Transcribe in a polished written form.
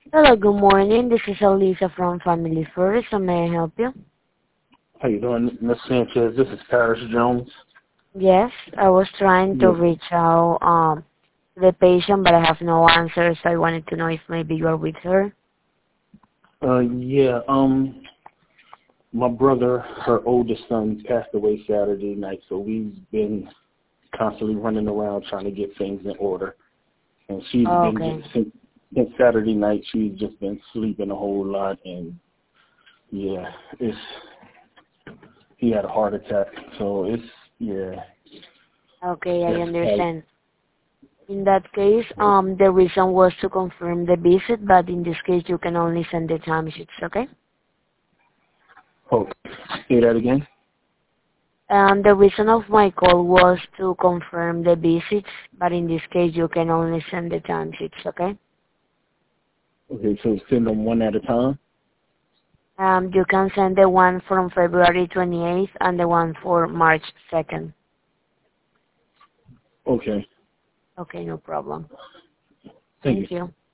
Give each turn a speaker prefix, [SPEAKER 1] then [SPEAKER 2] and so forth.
[SPEAKER 1] Hello, good morning. This is Elisa from Family First. How may I help you?
[SPEAKER 2] How you doing, Miss Sanchez? This is Paris Jones.
[SPEAKER 1] Yes, I was trying to
[SPEAKER 2] Yeah.
[SPEAKER 1] reach out the patient, but I have no answers. I wanted to know if maybe you are with her.
[SPEAKER 2] Yeah. My brother, her oldest son, passed away Saturday night, so we've been constantly running around trying to get things in order. And she's been
[SPEAKER 1] Okay.
[SPEAKER 2] since Saturday night. She's just been sleeping a whole lot, and yeah, he had a heart attack, so yeah.
[SPEAKER 1] Okay, I
[SPEAKER 2] That's
[SPEAKER 1] understand. In that case, the reason was to confirm the visit, but in this case, you can only send the timesheets, okay?
[SPEAKER 2] oh, say that again.
[SPEAKER 1] The reason of my call was to confirm the visits, but in this case, you can only send the timesheets, okay?
[SPEAKER 2] Okay, so send them one at a time.
[SPEAKER 1] You can send the one from February 28th and the one for March 2nd.
[SPEAKER 2] Okay,
[SPEAKER 1] Okay, no problem.
[SPEAKER 2] thank you.
[SPEAKER 1] Thank you.